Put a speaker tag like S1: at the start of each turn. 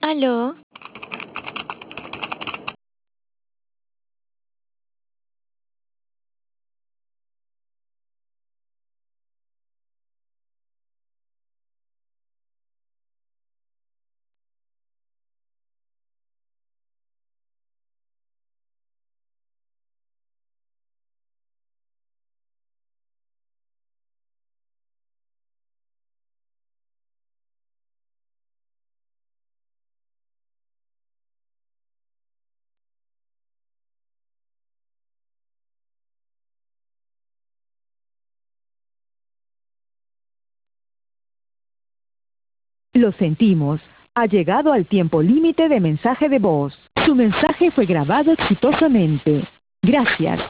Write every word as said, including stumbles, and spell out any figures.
S1: ¿Aló?
S2: Lo sentimos. Ha llegado al tiempo límite de mensaje de voz. Su mensaje fue grabado exitosamente. Gracias.